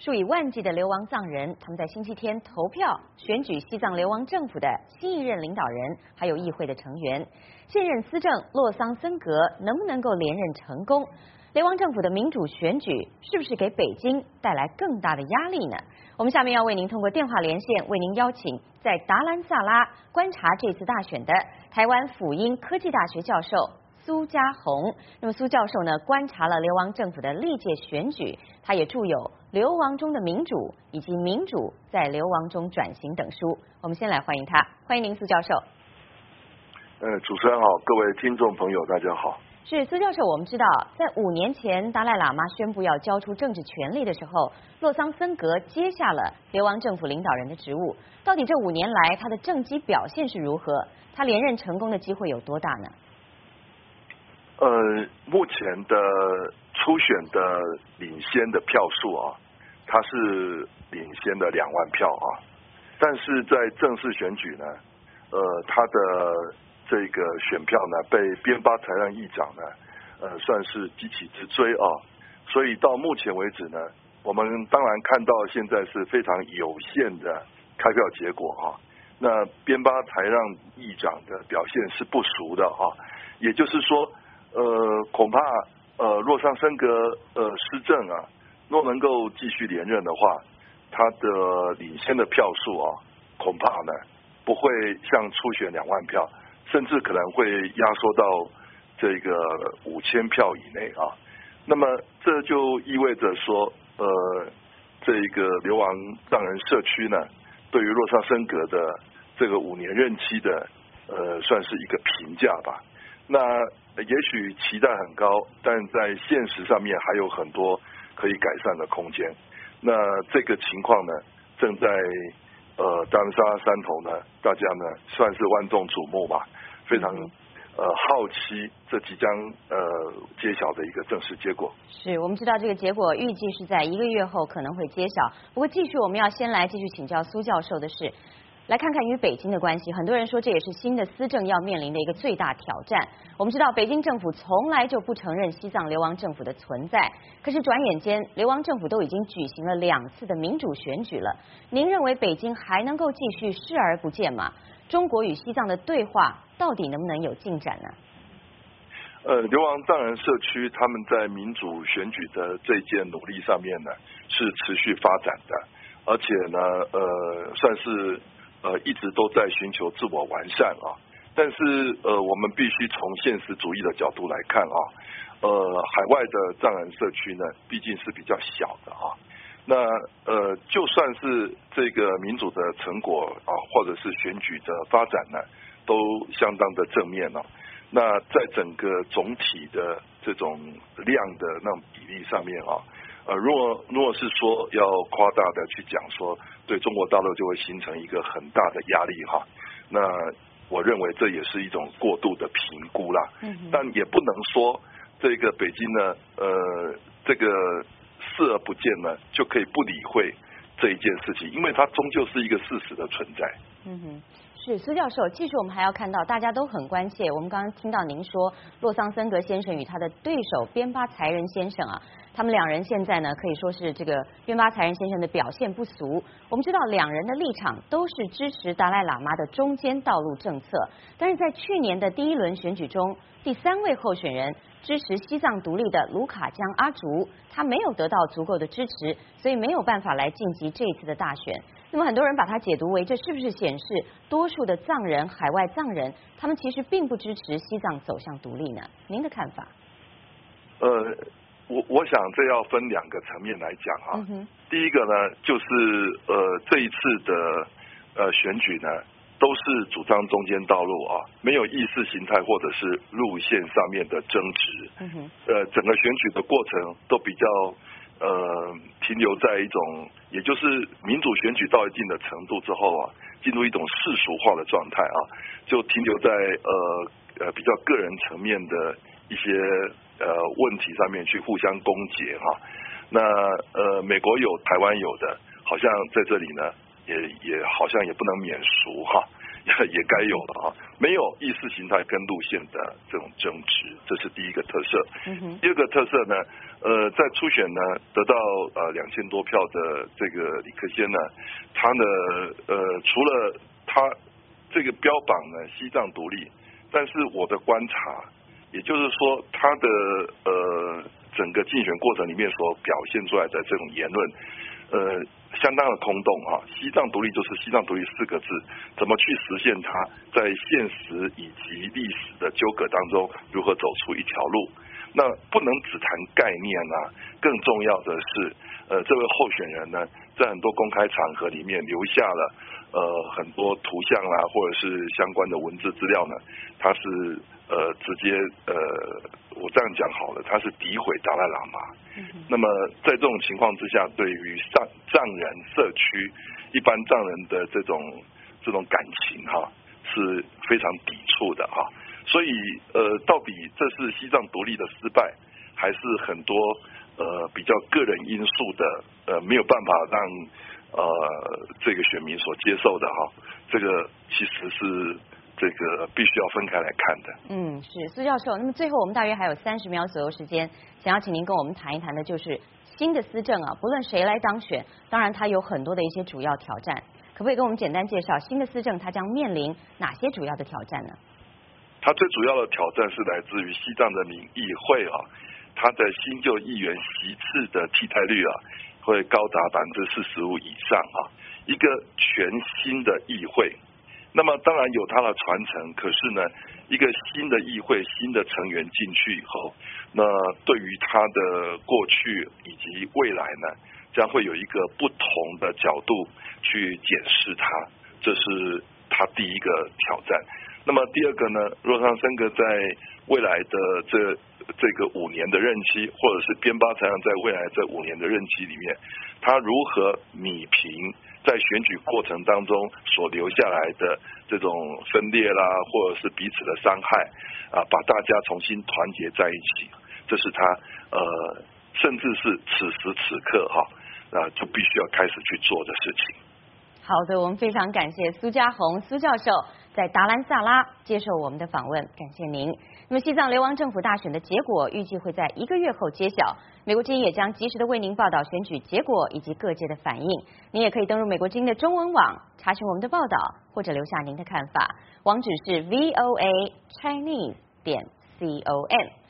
数以万计的流亡藏人，他们在星期天投票选举西藏流亡政府的新一任领导人，还有议会的成员。现任司政洛桑森格能不能够连任成功？流亡政府的民主选举是不是给北京带来更大的压力呢？我们下面要为您通过电话连线，为您邀请在达兰萨拉观察这次大选的台湾辅英科技大学教授苏嘉宏。那么苏教授呢，观察了流亡政府的历届选举，他也著有《流亡中的民主》以及《民主在流亡中转型》等书。我们先来欢迎他，欢迎您苏教授。 主持人好，各位听众朋友大家好。 是苏教授，我们知道，在5年前达赖喇嘛宣布要交出政治权力的时候，洛桑森格接下了流亡政府领导人的职务。到底这5年来他的政绩表现是如何？他连任成功的机会有多大呢？ 目前的初选的领先的票数啊，他是领先的2万票啊，但是在正式选举呢，他的这个选票呢被边巴才让议长呢，算是急起直追啊，所以到目前为止呢，我们当然看到现在是非常有限的开票结果啊，那边巴才让议长的表现是不俗的啊，也就是说。恐怕洛桑森格施政啊，若能够继续连任的话，他的领先的票数啊，恐怕呢不会像初选2万票，甚至可能会压缩到这个5000票以内啊。那么这就意味着说，这个流亡藏人社区呢，对于洛桑森格的这个5年任期的算是一个评价吧。那也许期待很高，但在现实上面还有很多可以改善的空间。那这个情况呢，正在达兰萨拉山头呢，大家呢算是万众瞩目吧，非常好奇这即将揭晓的一个正式结果。 是我们知道这个结果预计是在1个月后可能会揭晓。不过继续我们要先来继续请教苏教授的是。来看看与北京的关系，很多人说这也是新的司政要面临的一个最大挑战。我们知道北京政府从来就不承认西藏流亡政府的存在，可是转眼间流亡政府都已经举行了2次的民主选举了。您认为北京还能够继续视而不见吗？中国与西藏的对话到底能不能有进展呢？ 流亡藏人社区他们在民主选举的这一件努力上面呢，是持续发展的，而且呢，算是一直都在寻求自我完善啊，但是我们必须从现实主义的角度来看啊，海外的藏人社区呢，毕竟是比较小的啊，那就算是这个民主的成果啊，或者是选举的发展呢，都相当的正面啊。那在整个总体的这种量的那种比例上面啊。若是说要夸大的去讲说，对中国大陆就会形成一个很大的压力哈，那我认为这也是一种过度的评估啦。但也不能说这个北京呢，这个视而不见呢，就可以不理会这一件事情，因为它终究是一个事实的存在。 是苏教授，继续我们还要看到，大家都很关切。我们刚刚听到您说，洛桑森格先生与他的对手边巴才仁先生啊，他们2人现在呢可以说是这个边巴才仁先生的表现不俗。我们知道2人的立场都是支持达赖喇嘛的中间道路政策，但是在去年的第1轮选举中，第3位候选人支持西藏独立的卢卡江阿竹，他没有得到足够的支持，所以没有办法来晋级这一次的大选。那么很多人把它解读为，这是不是显示多数的藏人、海外藏人，他们其实并不支持西藏走向独立呢？您的看法？ 我想这要分2个层面来讲啊。第一个呢，就是这一次的选举呢，都是主张中间道路啊，没有意识形态或者是路线上面的争执。整个选举的过程都比较停留在一种，也就是民主选举到一定的程度之后啊，进入一种世俗化的状态啊，就停留在比较个人层面的一些问题上面去互相攻讦哈。那美国有，台湾有的，好像在这里呢也好像也不能免俗哈， 也该有了啊，没有意识形态跟路线的这种争执，这是第一个特色。第二个特色呢，在初选呢得到2000多票的这个李克先呢，他呢除了他这个标榜呢西藏独立，但是我的观察，也就是说他的整个竞选过程里面所表现出来的这种言论，相当的空洞啊！西藏独立就是西藏独立4个字，怎么去实现它在现实以及历史的纠葛当中如何走出一条路？那不能只谈概念啊，更重要的是，这位候选人呢，在很多公开场合里面留下了很多图像啦，或者是相关的文字资料呢，他是直接我这样讲好了，他是诋毁达赖喇嘛。那么在这种情况之下，对于藏人社区一般藏人的这种感情哈，是非常抵触的哈。所以到底这是西藏独立的失败，还是很多比较个人因素的没有办法让这个选民所接受的哈？这个其实是这个必须要分开来看的。 是苏教授。那么最后我们大约还有30秒左右时间，想要请您跟我们谈一谈的就是新的思政啊，不论谁来当选，当然它有很多的一些主要挑战，可不可以跟我们简单介绍新的思政它将面临哪些主要的挑战呢？ 它最主要的挑战是来自于西藏的民议会啊，它的新旧议员席次的替代率啊，会高达45%以上啊，一个全新的议会。那么当然有它的传承，可是呢，一个新的议会、新的成员进去以后，那对于它的过去以及未来呢，将会有一个不同的角度去检视它，这是它第一个挑战。那么第二个呢，若桑申格在未来的这个5年的任期，或者是边巴才让在未来这5年的任期里面，他如何弭平在选举过程当中所留下来的这种分裂啦，或者是彼此的伤害啊，把大家重新团结在一起，这是他甚至是此时此刻就必须要开始去做的事情。 好的，我们非常感谢苏嘉宏苏教授在达兰萨拉接受我们的访问，感谢您。那么西藏流亡政府大选的结果预计会在1个月后揭晓，美国之音也将及时的为您报道选举结果以及各界的反应。您也可以登入美国之音的中文网查询我们的报道，或者留下您的看法，网址是voachinese.com。